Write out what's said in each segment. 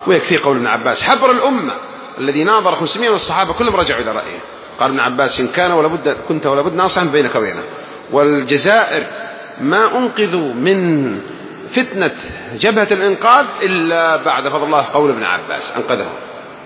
ويكفي قول ابن عباس حبر الأمة الذي ناظر 500 من الصحابة كلهم رجعوا إلى رأيه. قال ابن عباس إن كنت ولابد ناصحا بينك وبينه. والجزائر ما أنقذوا من فتنة جبهة الإنقاذ إلا بعد فضل الله قول ابن عباس أنقذهم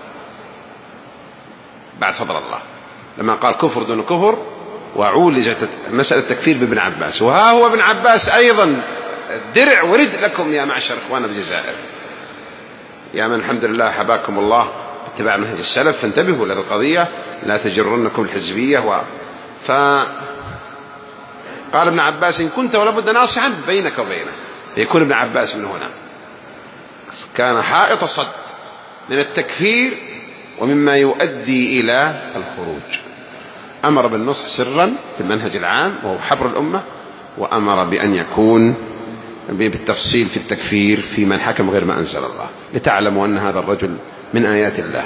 بعد فضل الله لما قال كفر دون كفر وعولجت مسألة التكفير بابن عباس. وها هو ابن عباس أيضا درع ورد لكم يا معشر إخوانا بالجزائر يا من الحمد لله حباكم الله اتباع منهج السلف فانتبهوا لهذه القضية لا تجرنكم الحزبية فقال ابن عباس إن كنت ولابد ناصحا بينك وبينه. فيكون ابن عباس من هنا كان حائط صد من التكفير ومما يؤدي إلى الخروج. أمر بالنصح سرا في المنهج العام وهو حبر الأمة وأمر بأن يكون بالتفصيل في التكفير في من حكم غير ما أنزل الله لتعلموا أن هذا الرجل من آيات الله.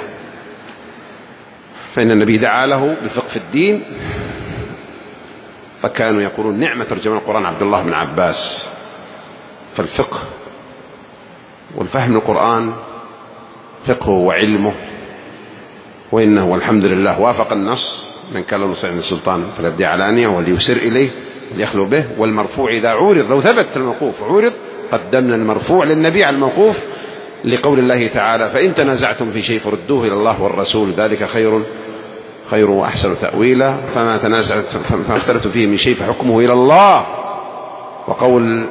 فإن النبي دعا له بالفقه في الدين فكانوا يقولون نعمة ترجمان القرآن عبد الله بن عباس. فالفقه والفهم القرآن فقهه وعلمه وإنه والحمد لله وافق النص من كان له نصيحة من السلطان فليبدي علانية وليسر إليه وليخلو به. والمرفوع إذا عورض لو ثبت الموقوف عورض قدمنا المرفوع للنبي على الموقوف لقول الله تعالى فإن تنازعتم في شيء فردوه إلى الله والرسول ذلك خير وأحسن تأويلا فما اختلفتم فيه من شيء فحكمه إلى الله. وقول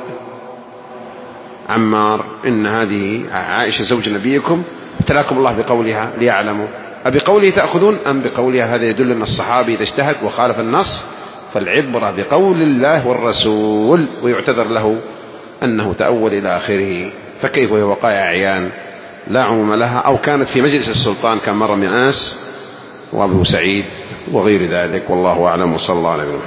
عمار إن هذه عائشة زوج نبيكم ابتلاكم الله بقولها ليعلموا أبقوله تأخذون أم بقولها. هذا يدل أن الصحابي إذا اجتهد وخالف النص فالعبرة بقول الله والرسول ويعتذر له أنه تأول إلى آخره. فكيف وهي وقائع عيان لا عموم لها أو كانت في مجلس السلطان كان مر من أنس وأبو سعيد وغير ذلك والله أعلم وصلى الله عليه وسلم.